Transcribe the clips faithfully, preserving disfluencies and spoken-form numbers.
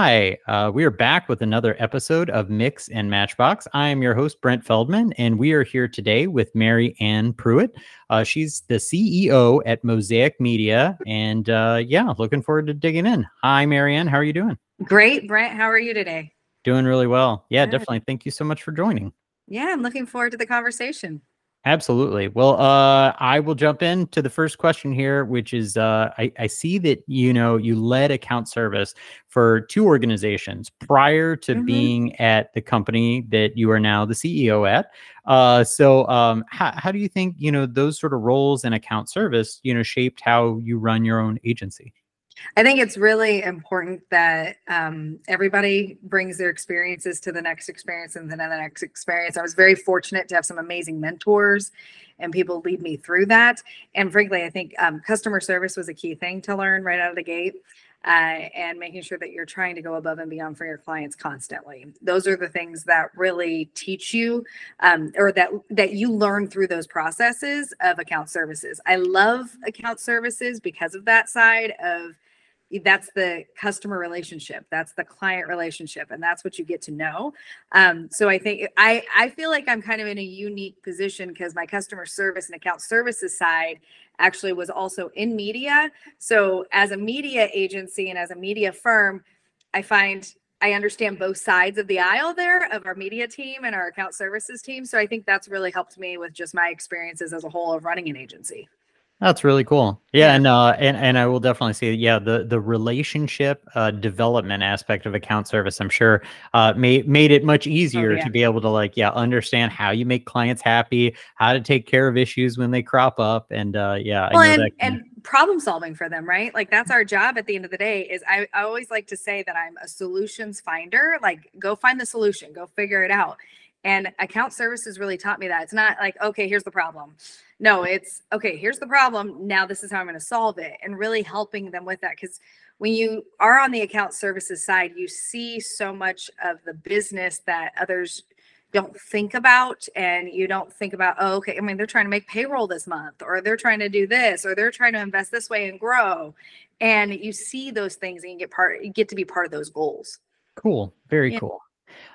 Hi, uh, we are back with another episode of Mix and Matchbox. I am your host, Brent Feldman, and we are here today with Mary Ann Pruitt. Uh, she's the C E O at Mosaic Media, and uh, yeah, looking forward to digging in. Hi, Mary Ann, how are you doing? Great, Brent. How are you today? Doing really well. Yeah, Good. definitely. Thank you so much for joining. Yeah, I'm looking forward to the conversation. Absolutely. Well, uh, I will jump into the first question here, which is uh, I, I see that you know you led account service for two organizations prior to hmm being at the company that you are now the C E O at. Uh, so, um, how how do you think you know those sort of roles in account service you know shaped how you run your own agency? I think it's really important that um, everybody brings their experiences to the next experience and then the next experience. I was very fortunate to have some amazing mentors and people lead me through that. And frankly, I think um, customer service was a key thing to learn right out of the gate. Uh, and making sure that you're trying to go above and beyond for your clients constantly. Those are the things that really teach you, um, or that that you learn through those processes of account services. I love account services because of that side of that's the customer relationship, that's the client relationship, and that's what you get to know. Um, so I think i i feel like I'm kind of in a unique position because my customer service and account services side actually was also in media. So as a media agency and as a media firm, I find I understand both sides of the aisle there of our media team and our account services team. So I think that's really helped me with just my experiences as a whole of running an agency. That's really cool. Yeah, Yeah. and uh, and and I will definitely say, yeah, the the relationship uh, development aspect of account service, I'm sure, uh, made made it much Oh easier yeah. to be able to like, yeah, understand how you make clients happy, how to take care of issues when they crop up, and uh, yeah, I Well, know that and can. and problem solving for them, right? Like that's our job at the end of the day. Is I, I always like to say that I'm a solutions finder. Like go find the solution, go figure it out. And account services really taught me that. It's not like, okay, here's the problem. No, it's okay, here's the problem. Now this is how I'm going to solve it, and really helping them with that. Because when you are on the account services side, you see so much of the business that others don't think about, and you don't think about, oh, okay, I mean, they're trying to make payroll this month, or they're trying to do this, or they're trying to invest this way and grow. And you see those things and you get part you get to be part of those goals. Cool, very Yeah. cool.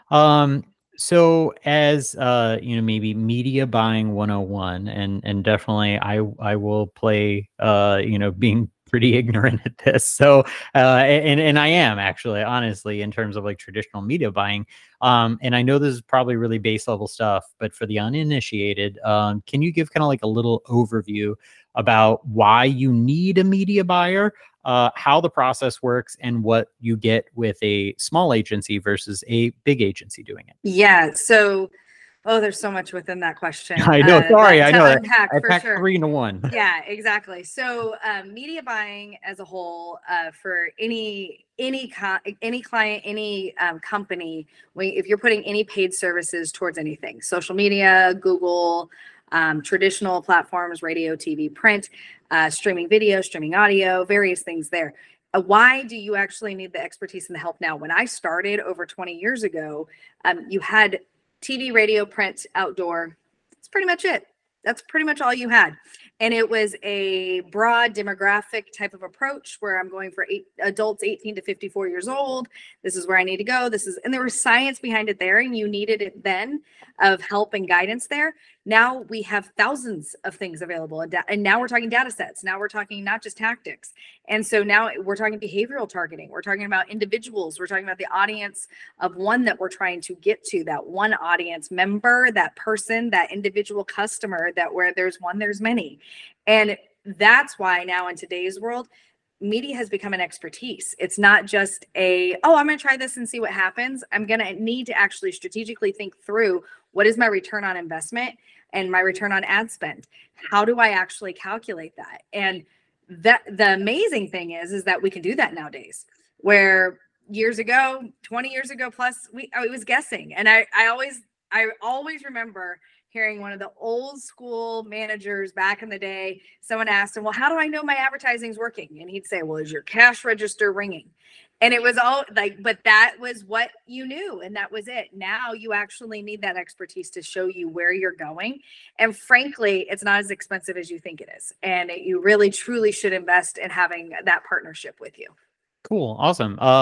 Um, so as uh, you know, maybe media buying one oh one, and and definitely I I will play uh, you know, being pretty ignorant at this. So uh and and I am actually honestly in terms of like traditional media buying. Um, and I know this is probably really base level stuff, but for the uninitiated, um, can you give kind of like a little overview about why you need a media buyer, uh, how the process works, and what you get with a small agency versus a big agency doing it? Yeah. So, oh, there's so much within that question I know. uh, Sorry, that I to know that unpack I for packed sure. three into one. Yeah, exactly. So, um, media buying as a whole, uh, for any any co- any client, any um, company, when, if you're putting any paid services towards anything, social media, Google, um, traditional platforms, radio, T V, print, uh, streaming video, streaming audio, various things there. Uh, why do you actually need the expertise and the help now? When I started over twenty years ago, um, you had T V, radio, print, outdoor. That's pretty much it. That's pretty much all you had. And it was a broad demographic type of approach where I'm going for eight adults eighteen to fifty-four years old. This is where I need to go. This is, and there was science behind it there, and you needed it then of help and guidance there. Now we have thousands of things available. And, da- and now we're talking data sets. Now we're talking not just tactics. And so now we're talking behavioral targeting. We're talking about individuals. We're talking about the audience of one that we're trying to get to, that one audience member, that person, that individual customer, that where there's one, there's many. And that's why now in today's world, media has become an expertise. It's not just a, oh, I'm going to try this and see what happens. I'm going to need to actually strategically think through what is my return on investment and my return on ad spend. How do I actually calculate that? And that the amazing thing is, is that we can do that nowadays, where years ago, twenty years ago plus, we I was guessing. And I, I always, I always remember hearing one of the old school managers back in the day, someone asked him, well, how do I know my advertising is working? And he'd say, well, is your cash register ringing? And it was all like, but that was what you knew. And that was it. Now you actually need that expertise to show you where you're going. And frankly, it's not as expensive as you think it is. And it, you really, truly should invest in having that partnership with you. Cool. Awesome. Uh,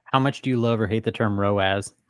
How much do you love or hate the term R O A S?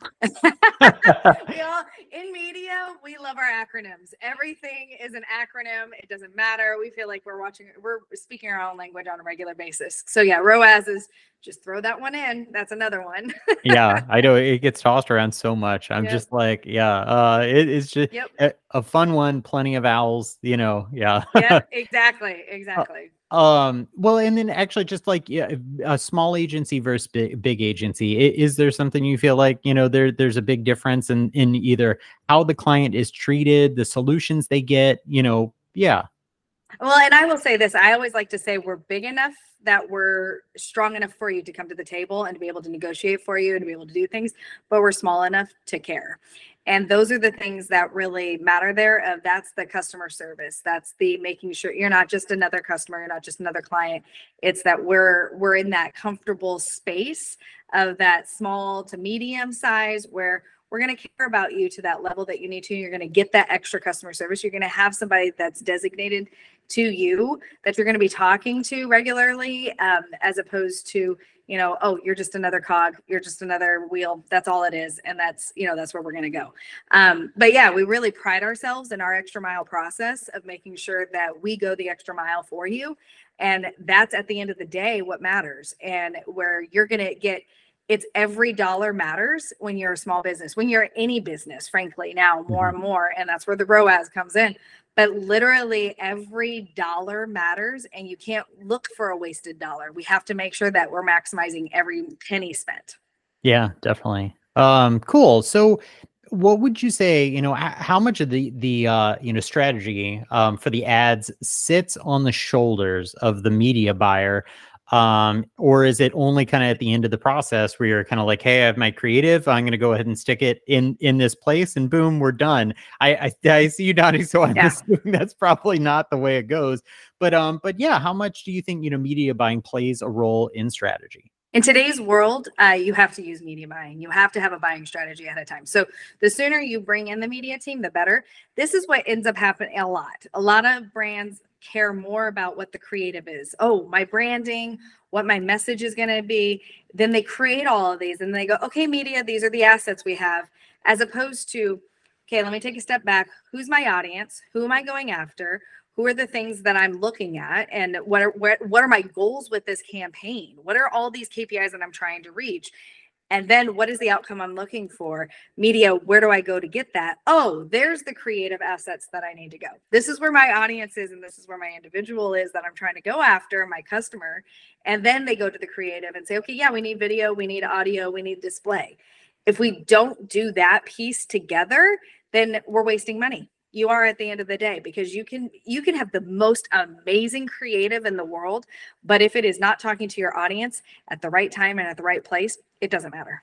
We all in media, we love our acronyms. Everything is an acronym. It doesn't matter. We feel like we're watching, we're speaking our own language on a regular basis. So yeah, R O A S is just throw that one in. That's another one. Yeah, I know it gets tossed around so much. I'm Yep. just like, yeah, uh, it, it's just Yep. a, a fun one, plenty of owls, you know, yeah. Yeah, exactly. Exactly. Um, well, and then actually just like, yeah, a small agency versus big, big agency, I- is there something you feel like, you know, there, there's a big difference in, in either how the client is treated, the solutions they get, you know, yeah. Well, and I will say this, I always like to say we're big enough that we're strong enough for you to come to the table and to be able to negotiate for you and to be able to do things, but we're small enough to care. And those are the things that really matter there. Of that's the customer service. That's the making sure you're not just another customer, you're not just another client. It's that we're we're in that comfortable space of that small to medium size where we're going to care about you to that level that you need to. You're going to get that extra customer service. You're going to have somebody that's designated to you that you're going to be talking to regularly, um, as opposed to, you know, oh, you're just another cog, you're just another wheel. That's all it is. And that's, you know, that's where we're going to go. Um, but yeah, we really pride ourselves in our extra mile process of making sure that we go the extra mile for you. And that's at the end of the day, what matters. And where you're going to get, it's every dollar matters when you're a small business, when you're any business, frankly, now more and more. And that's where the R O A S comes in. But literally every dollar matters, and you can't look for a wasted dollar. We have to make sure that we're maximizing every penny spent. Yeah, definitely. Um, cool. So what would you say, you know, h- how much of the, the, uh, you know, strategy, um, for the ads sits on the shoulders of the media buyer? Um, or is it only kind of at the end of the process where you're kind of like, hey, I have my creative, I'm going to go ahead and stick it in, in this place and boom, we're done. I, I, I see you nodding. So I'm Yeah. assuming that's probably not the way it goes, but, um, but yeah, how much do you think, you know, media buying plays a role in strategy? In today's world, uh, you have to use media buying. You have to have a buying strategy ahead of time. So the sooner you bring in the media team, the better. This is what ends up happening a lot. A lot of brands care more about what the creative is. Oh, my branding, what my message is going to be. Then they create all of these and they go, okay, media, these are the assets we have, as opposed to, okay, let me take a step back. Who's my audience? Who am I going after? Who are the things that I'm looking at, and what are what, what are my goals with this campaign? What are all these K P Is that I'm trying to reach? And then what is the outcome I'm looking for? Media, where do I go to get that? Oh, there's the creative assets that I need to go. This is where my audience is, and this is where my individual is that I'm trying to go after, my customer. And then they go to the creative and say, okay, yeah, we need video, we need audio, we need display. If we don't do that piece together, then we're wasting money. You are at the end of the day, because you can you can have the most amazing creative in the world, but if it is not talking to your audience at the right time and at the right place, it doesn't matter.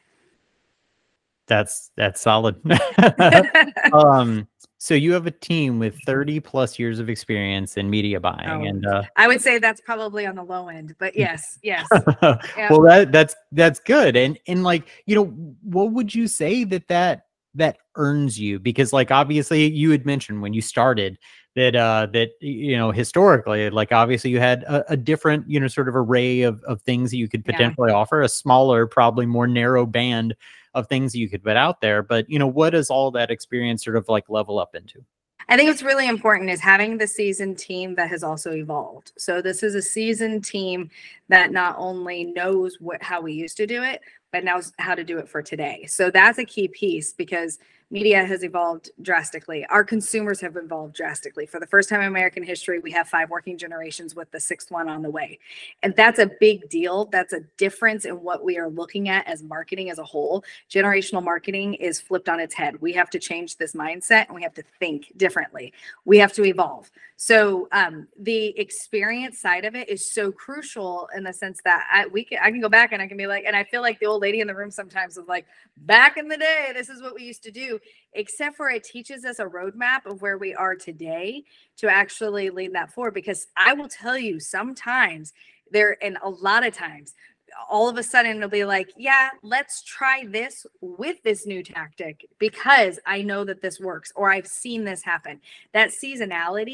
That's that's solid. um, so you have a team with thirty plus years of experience in media buying, Oh, and uh, I would say that's probably on the low end, but yes, yes. Yeah. well, that that's that's good. And and like, you know, what would you say that that that earns you? Because like obviously you had mentioned when you started that uh that you know historically, like obviously you had a, a different, you know, sort of array of of things that you could Yeah. potentially offer, a smaller, probably more narrow band of things you could put out there. But you know, what does all that experience sort of like level up into? I think what's really important is having the seasoned team that has also evolved. So this is a seasoned team that not only knows what how we used to do it, but knows how to do it for today. So that's a key piece, because media has evolved drastically. Our consumers have evolved drastically. For the first time in American history, we have five working generations with the sixth one on the way. And that's a big deal. That's a difference in what we are looking at as marketing as a whole. Generational marketing is flipped on its head. We have to change this mindset and we have to think differently. We have to evolve. So um, the experience side of it is so crucial in the sense that I, we can, I can go back and I can be like, and I feel like the old lady in the room sometimes is like, back in the day, this is what we used to do, except for it teaches us a roadmap of where we are today to actually lead that forward. Because I will tell you, sometimes there, and a lot of times, all of a sudden it'll be like, yeah, let's try this with this new tactic because I know that this works, or I've seen this happen. That seasonality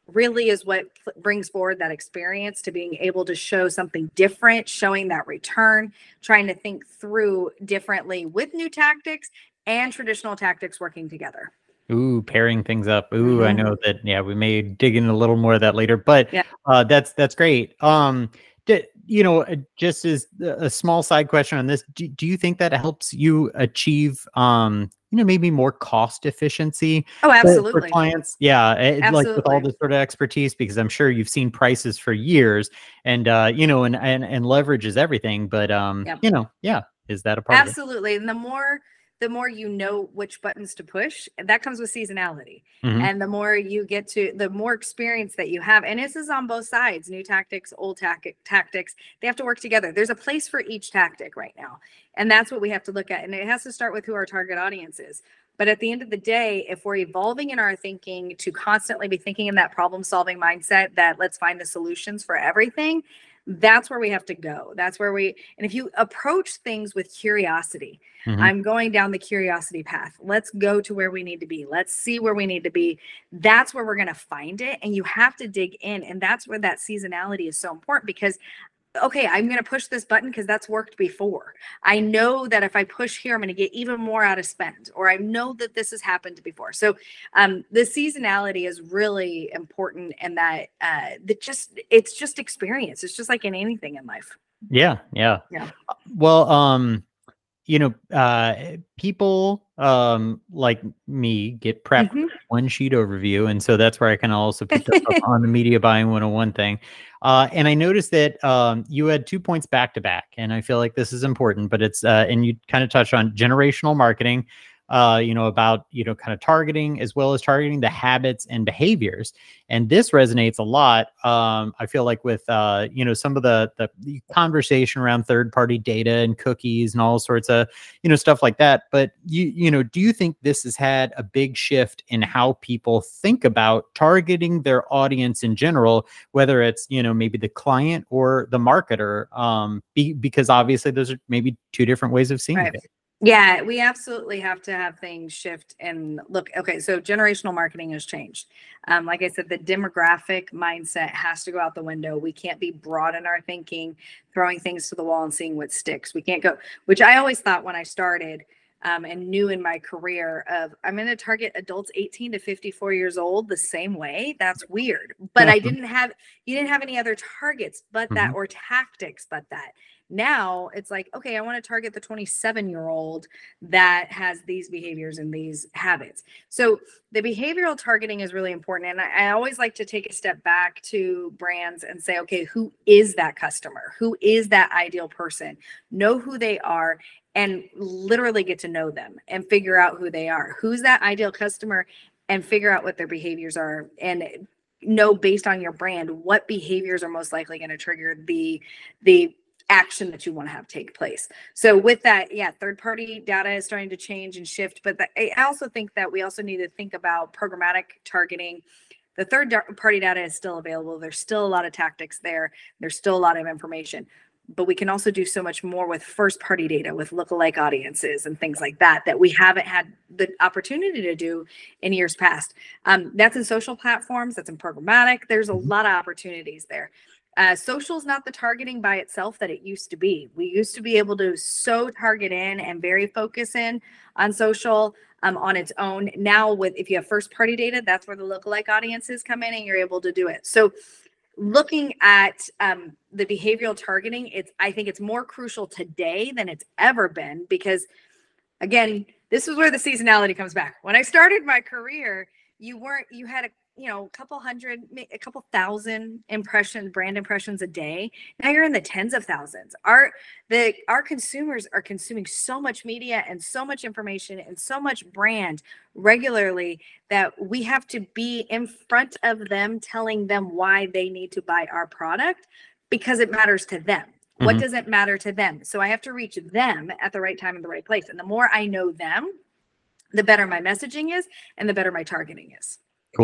really is what brings forward that experience to being able to show something different, showing that return, trying to think through differently with new tactics and traditional tactics working together. Ooh, pairing things up. Ooh, I Mhm. know that. Yeah, we may dig in a little more of that later, but Yeah. uh, that's that's great. Um, d- you know, uh, just as a a small side question on this, do, do you think that helps you achieve, um, you know, maybe more cost efficiency Oh, for, for absolutely. clients? Yeah, eh, like with all Absolutely. this sort of expertise, because I'm sure you've seen prices for years, and uh, you know, and and and leverage is everything. But um, Yep. you know, yeah, is that a part of it? Absolutely. And the more the more you know which buttons to push, and that comes with seasonality. Hmm. And the more you get to the more experience that you have. And this is on both sides, new tactics, old tactic tactics. They have to work together. There's a place for each tactic right now. And that's what we have to look at. And it has to start with who our target audience is. But at the end of the day, if we're evolving in our thinking to constantly be thinking in that problem solving mindset that let's find the solutions for everything, that's where we have to go. That's where we, and if you approach things with curiosity, Hmm. I'm going down the curiosity path. Let's go to where we need to be. Let's see where we need to be. That's where we're going to find it. And you have to dig in. And that's where that seasonality is so important because okay, I'm going to push this button because that's worked before. I know that if I push here, I'm going to get even more out of spend, or I know that this has happened before. So um, the seasonality is really important, and that uh, that just it's just experience. It's just like in anything in life. Yeah, yeah. Yeah. Well, um, you know, uh, people um, like me get prepped Hmm. with one sheet overview. And so that's where I kind of also picked up on the media buying one oh one thing. Uh, and I noticed that um, you had two points back to back. And I feel like this is important, but it's, uh, and you kind of touched on generational marketing, uh, you know, about, you know, kind of targeting as well as targeting the habits and behaviors. And this resonates a lot. Um, I feel like with, uh, you know, some of the, the the conversation around third party data and cookies and all sorts of, you know, stuff like that. But you, you know, do you think this has had a big shift in how people think about targeting their audience in general, whether it's, you know, maybe the client or the marketer? Um, be, because obviously those are maybe two different ways of seeing Right. it. Yeah, we absolutely have to have things shift and look. Okay, so generational marketing has changed. Um, like I said, the demographic mindset has to go out the window. We can't be broad in our thinking, throwing things to the wall and seeing what sticks. We can't go, which I always thought when I started um, and knew in my career of I'm going to target adults eighteen to fifty-four years old the same way. That's weird. But I didn't have, you didn't have any other targets but that Mhm. or tactics but that. Now it's like, okay, I want to target the twenty-seven year old that has these behaviors and these habits. So the behavioral targeting is really important. And I, I always like to take a step back to brands and say, okay, who is that customer? Who is that ideal person? Know who they are and literally get to know them and figure out who they are. Who's that ideal customer and figure out what their behaviors are and know based on your brand what behaviors are most likely going to trigger the the action that you want to have take place. So with that, yeah, third party data is starting to change and shift, but the, I also think that we also need to think about programmatic targeting. The third party data is still available. There's still a lot of tactics there. There's still a lot of information, but we can also do so much more with first party data, with lookalike audiences and things like that, that we haven't had the opportunity to do in years past. Um, that's in social platforms, that's in programmatic. There's a Mhm. lot of opportunities there. Uh, social is not the targeting by itself that it used to be. We used to be able to so target in and very focus in on social um, on its own. Now, with if you have first party data, that's where the lookalike audiences come in and you're able to do it. So, looking at um, the behavioral targeting, it's I think it's more crucial today than it's ever been because, again, this is where the seasonality comes back. When I started my career, you weren't you had a you know a couple hundred a couple thousand impressions brand impressions a day. Now you're in the tens of thousands. Our the our consumers are consuming so much media and so much information and so much brand regularly that we have to be in front of them telling them why they need to buy our product because it matters to them. What Mhm. doesn't matter to them? So I have to reach them at the right time in the right place. And the more I know them, the better my messaging is and the better my targeting is. Cool.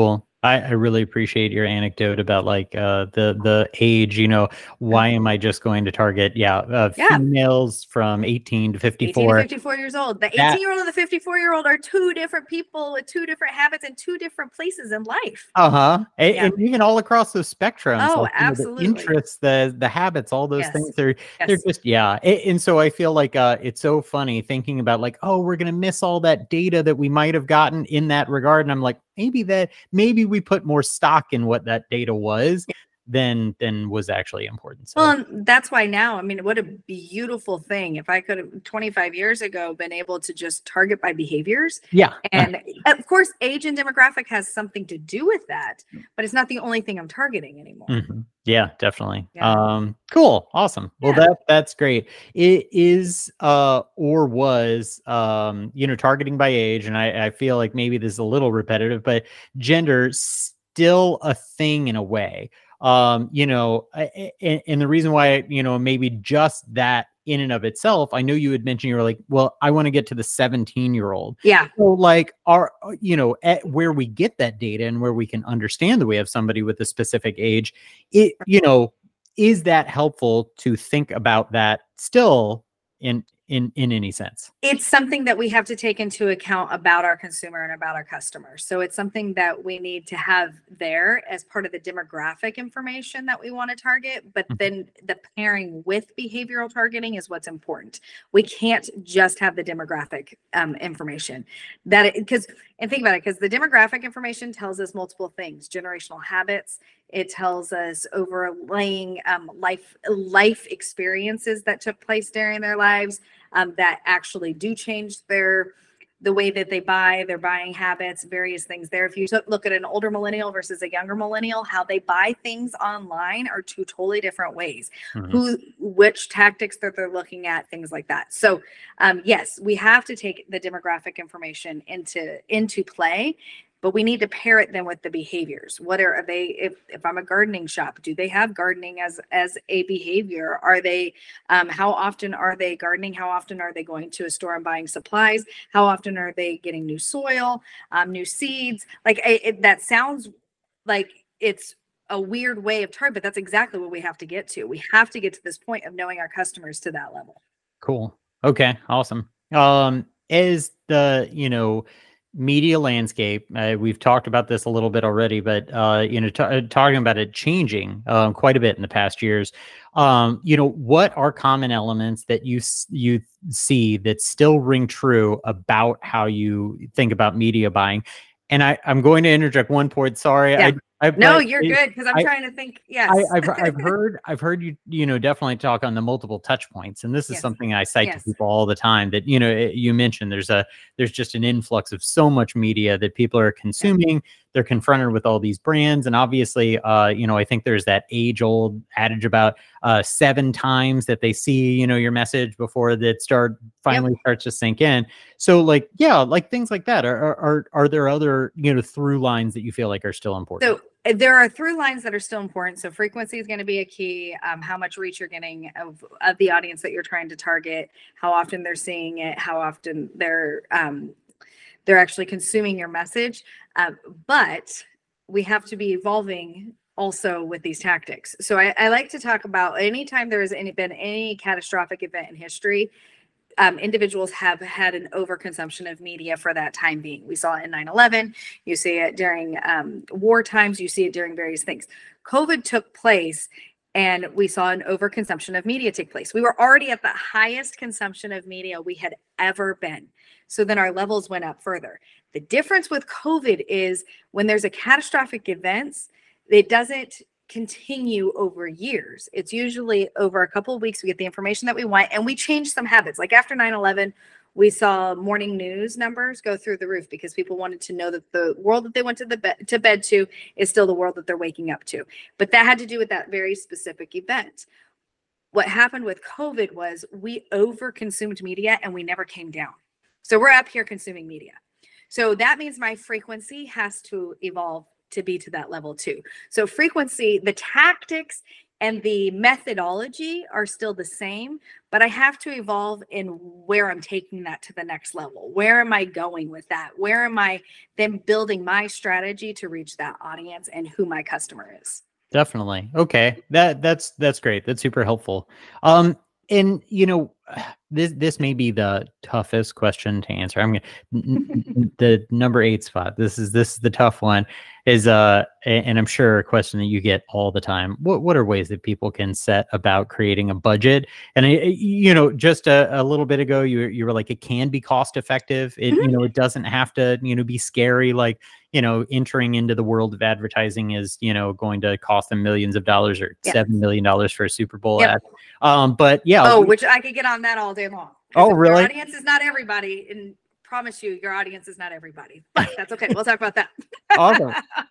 I, I really appreciate your anecdote about like uh, the the age. You know, why am I just going to target yeah uh, Yeah. females from eighteen to eighteen to fifty-four? fifty-four years old. The That eighteen year old and the fifty-four year old are two different people with two different habits and two different places in life. uh-huh. And, Yeah. and even all across those spectrums, Oh, like you know, the absolutely. interests, the the habits, all those Yes. things, they're they're Yes. just yeah. A- And so I feel like uh it's so funny thinking about like, oh, we're gonna miss all that data that we might have gotten in that regard. And I'm like, maybe that maybe we put more stock in what that data was than than was actually important. So Well, and that's why now, I mean, what a beautiful thing. If I could have twenty-five years ago been able to just target by behaviors. yeah. And of course, age and demographic has something to do with that, but it's not the only thing I'm targeting anymore. Mhm. Yeah, definitely. Yeah. Um, cool. Awesome. Well, Yeah. that that's great. It is uh or was um, you know, targeting by age, and I, I feel like maybe this is a little repetitive, but gender still a thing in a way. Um, you know, I- I- and, and the reason why, you know, maybe just that in and of itself, I know you had mentioned you were like, well, I want to get to the seventeen year old. Yeah. So like our, you know, at where we get that data and where we can understand that we have somebody with a specific age, it, you know, is that helpful to think about that still in, in, in any sense? It's something that we have to take into account about our consumer and about our customers. So it's something that we need to have there as part of the demographic information that we want to target. But Mhm. then the pairing with behavioral targeting is what's important. We can't just have the demographic um, information that because and think about it, because the demographic information tells us multiple things: generational habits. It tells us overlaying um, life life experiences that took place during their lives. Um, that actually do change their the way that they buy, their buying habits, various things there. If you took, look at an older millennial versus a younger millennial, how they buy things online are two totally different ways. Mhm. Who, which tactics that they're looking at, things like that. So, um, yes, we have to take the demographic information into into play. But we need to pair it then with the behaviors. What are, are they? If if I'm a gardening shop, do they have gardening as as a behavior? Are they? Um, how often are they gardening? How often are they going to a store and buying supplies? How often are they getting new soil, um, new seeds? Like it, it, that sounds like it's a weird way of target, but that's exactly what we have to get to. We have to get to this point of knowing our customers to that level. Cool. Okay. Awesome. Um, as the, you know, media landscape, uh, we've talked about this a little bit already, but, uh, you know, t- uh, talking about it changing um, quite a bit in the past years, um, you know, what are common elements that you, s- you see that still ring true about how you think about media buying? And I, I'm going to interject one point. Sorry. Yeah. I, I, No, but you're it- good because I'm I, trying to think. Yes. I, I've I've heard I've heard you you know definitely talk on the multiple touch points, and this is Yes. something I cite Yes. to people all the time. That you know it- you mentioned there's a there's just an influx of so much media that people are consuming. They're confronted with all these brands, and obviously, uh, you know, I think there's that age old adage about uh, seven times that they see you know your message before that start finally starts to sink in. So like yeah, like things like that. Are are are, are there other you know through lines that you feel like are still important? So uh, there are through lines that are still important. So frequency is going to be a key. Um, how much reach you're getting of, of the audience that you're trying to target, how often they're seeing it, how often they're um, they're actually consuming your message. Um, but we have to be evolving also with these tactics. So I, I like to talk about anytime there has any, been any catastrophic event in history. Um, individuals have had an overconsumption of media for that time being. We saw it in nine eleven. You see it during um, war times. You see it during various things. COVID took place and we saw an overconsumption of media take place. We were already at the highest consumption of media we had ever been. So then our levels went up further. The difference with COVID is when there's a catastrophic event, it doesn't continue over years. It's usually over a couple of weeks we get the information that we want and we change some habits. Like after nine eleven, we saw morning news numbers go through the roof because people wanted to know that the world that they went to the bed to bed to is still the world that they're waking up to. But that had to do with that very specific event. What happened with COVID was we overconsumed media and we never came down. So we're up here consuming media. So that means my frequency has to evolve to be to that level too. So frequency, the tactics and the methodology are still the same, but I have to evolve in where I'm taking that to the next level. Where am I going with that? Where am I then building my strategy to reach that audience and who my customer is? Definitely. Okay. That that's that's great. That's super helpful. Um, and you know, this this may be the toughest question to answer. I'm gonna the number eight spot. This is this is the tough one. Is uh, and I'm sure a question that you get all the time. What what are ways that people can set about creating a budget? And it, you know, just a, a little bit ago, you you were like, it can be cost effective. It you know, it doesn't have to you know be scary. Like you know, entering into the world of advertising is you know going to cost them millions of dollars or Yes. seven million dollars for a Super Bowl Yep. ad. Um, but yeah. Oh, which I could get on that all day long. 'Cause Oh, if really? Your audience is not everybody, and promise you, your audience is not everybody. But that's okay. We'll talk about that. Awesome.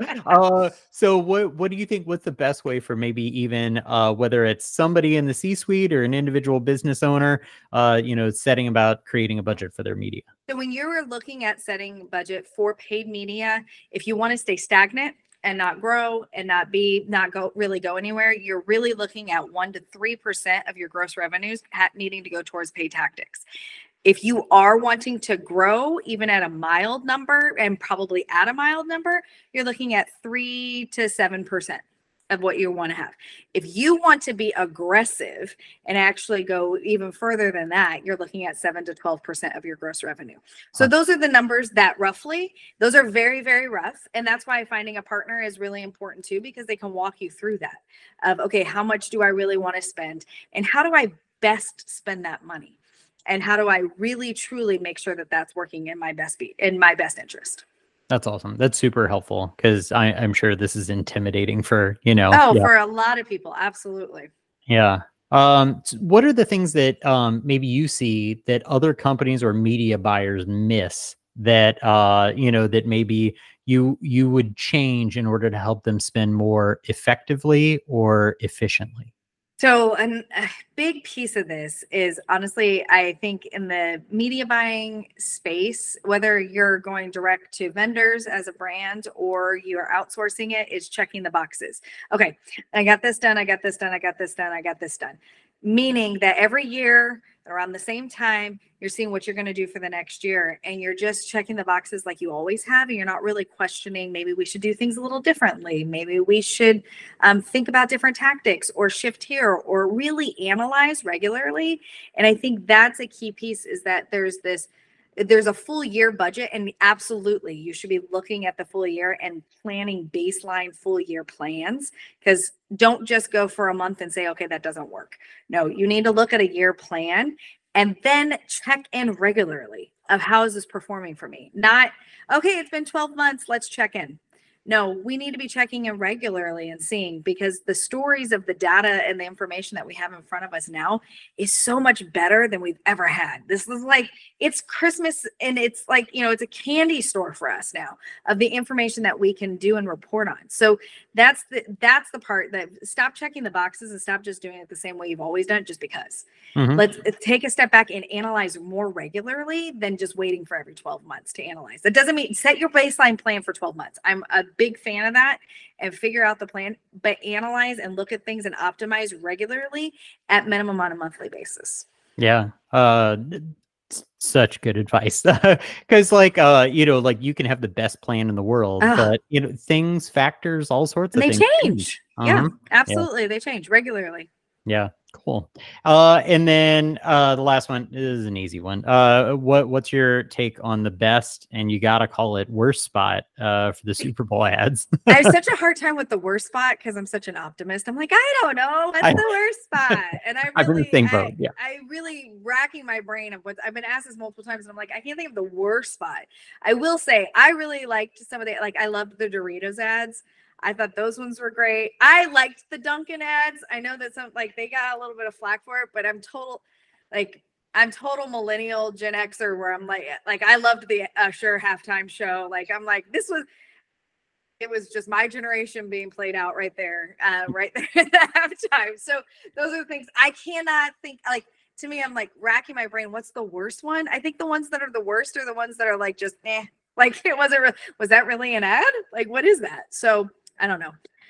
Uh, so what what do you think? What's the best way for maybe even uh, whether it's somebody in the C-suite or an individual business owner, uh, you know, setting about creating a budget for their media? So when you're looking at setting budget for paid media, if you want to stay stagnant and not grow and not be not go really go anywhere, you're really looking at one to three percent of your gross revenues ha- needing to go towards paid tactics. If you are wanting to grow, even at a mild number and probably at a mild number, you're looking at three to seven percent of what you want to have. If you want to be aggressive and actually go even further than that, you're looking at seven to twelve percent of your gross revenue. So those are the numbers that roughly, those are very, very rough. And that's why finding a partner is really important too, because they can walk you through that of, okay, how much do I really want to spend? And how do I best spend that money? And how do I really, truly make sure that that's working in my best be- in my best interest? That's awesome. That's super helpful because I'm sure this is intimidating for, you know. Oh, yeah. for a lot of people. Absolutely. Yeah. Um, s- what are the things that um, maybe you see that other companies or media buyers miss that, uh, you know, that maybe you you would change in order to help them spend more effectively or efficiently? So, an- a big piece of this is honestly, I think in the media buying space, whether you're going direct to vendors as a brand or you're outsourcing it, is checking the boxes. Okay, I got this done, I got this done, I got this done, I got this done. Meaning that every year around the same time, you're seeing what you're going to do for the next year and you're just checking the boxes like you always have. And you're not really questioning, maybe we should do things a little differently. Maybe we should um, think about different tactics or shift here or really analyze regularly. And I think that's a key piece is that there's this there's a full year budget, and absolutely you should be looking at the full year and planning baseline full year plans, because don't just go for a month and say, okay, that doesn't work. No, you need to look at a year plan and then check in regularly of how is this performing for me? Not, okay, it's been twelve months, let's check in. No, we need to be checking in regularly and seeing, because the stories of the data and the information that we have in front of us now is so much better than we've ever had. This is like, it's Christmas and it's like, you know, it's a candy store for us now of the information that we can do and report on. So that's the, that's the part that stop checking the boxes and stop just doing it the same way you've always done it just because. Mhm. Let's take a step back and analyze more regularly than just waiting for every twelve months to analyze. That doesn't mean set your baseline plan for twelve months. I'm a big fan of that, and figure out the plan, but analyze and look at things and optimize regularly at minimum on a monthly basis. Yeah. Uh, s- such good advice. Because like, uh, you know, like you can have the best plan in the world, Ugh. but you know, things, factors, all sorts And of they things change. Yeah, Uh-huh. absolutely. They change regularly. Yeah. Cool. Uh, and then uh, the last one is an easy one. Uh, what what's your take on the best, and you gotta call it, worst spot uh, for the Super Bowl ads? I have such a hard time with the worst spot because I'm such an optimist. I'm like, I don't know, what's I- the worst spot? And I I'm in the really, same I, boat, yeah. I really racking my brain of what I've been asked this multiple times, and I'm like, I can't think of the worst spot. I will say, I really liked some of the, like, I loved the Doritos ads. I thought those ones were great. I liked the Dunkin' ads. I know that some, like, they got a little bit of flack for it, but I'm total, like, I'm total millennial Gen Xer where I'm like, like I loved the Usher halftime show. Like, I'm like, this was, it was just my generation being played out right there, uh, right there at the halftime. So those are the things I cannot think, like, to me, I'm like racking my brain. What's the worst one? I think the ones that are the worst are the ones that are like, just, eh, like it wasn't, re- was that really an ad? Like, what is that? So I don't know.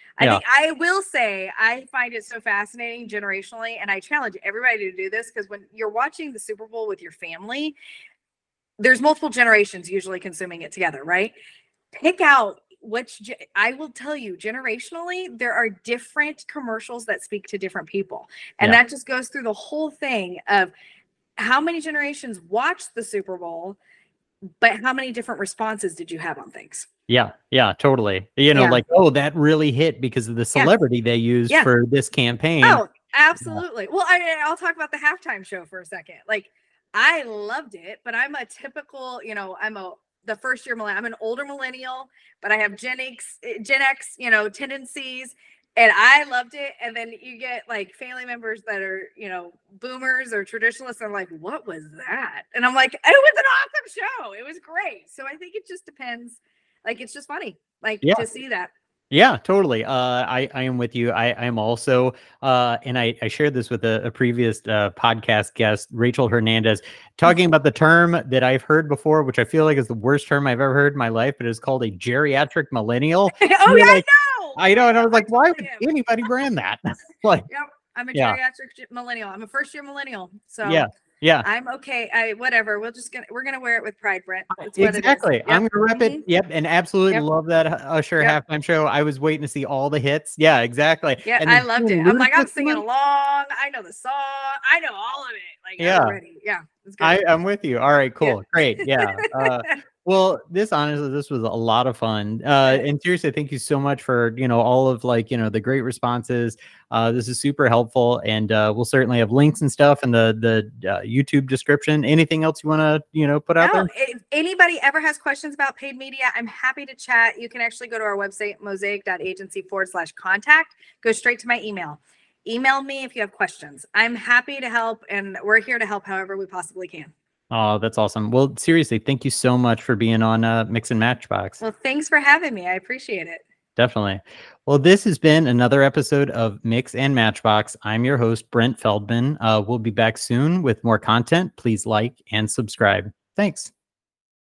I Yeah. think I will say I find it so fascinating generationally, and I challenge everybody to do this because when you're watching the Super Bowl with your family, there's multiple generations usually consuming it together, right? Pick out which ge- I will tell you generationally, there are different commercials that speak to different people. And Yeah. that just goes through the whole thing of how many generations watched the Super Bowl, but how many different responses did you have on things? Yeah, yeah, totally. You know, Yeah. like, oh, that really hit because of the Yeah. celebrity they used Yeah. for this campaign. Oh, absolutely. Well, I, I'll talk about the halftime show for a second. Like, I loved it, but I'm a typical, you know, I'm a the first year millennial. I'm an older millennial, but I have Gen X, Gen X, you know, tendencies, and I loved it. And then you get like family members that are, you know, boomers or traditionalists. And I'm like, what was that? And I'm like, it was an awesome show. It was great. So I think it just depends. Like, it's just funny, like Yeah. to see that. Yeah, totally. Uh, I, I am with you. I, I am also, uh, and I, I shared this with a, a previous uh, podcast guest, Rachel Hernandez, talking about the term that I've heard before, which I feel like is the worst term I've ever heard in my life, but it's called a geriatric millennial. Oh, yeah, like, I know. I know. And I was like, I why totally would am. anybody brand that? like, Yep. I'm a Yeah. geriatric ge- millennial. I'm a first year millennial. So yeah, yeah. I'm okay. I whatever. We'll just gonna we're gonna wear it with pride, Brent. It's what Exactly. it is. I'm gonna rep it. Mhm. Yep, and absolutely Yep. love that H- Usher Yep. halftime show. I was waiting to see all the hits. Yeah, exactly. Yeah, And I then loved doing it. I'm like, I'm Ludacris singing one? along. I know the song. I know all of it. Like, Yeah. I'm ready. Yeah, it's good. I, I'm with you. All right, Yeah. cool. Great. Yeah. Uh, well, this honestly, this was a lot of fun. Uh, and seriously, thank you so much for, you know, all of like, you know, the great responses. Uh, this is super helpful. And uh, we'll certainly have links and stuff in the, the uh, YouTube description. Anything else you want to, you know, put out No, there? if anybody ever has questions about paid media, I'm happy to chat. You can actually go to our website, mosaic.agency forward slash contact. Go straight to my email. Email me if you have questions. I'm happy to help, and we're here to help however we possibly can. Oh, that's awesome. Well, seriously, thank you so much for being on uh, Mix and Matchbox. Well, thanks for having me. I appreciate it. Definitely. Well, this has been another episode of Mix and Matchbox. I'm your host, Brent Feldman. Uh, we'll be back soon with more content. Please like and subscribe. Thanks.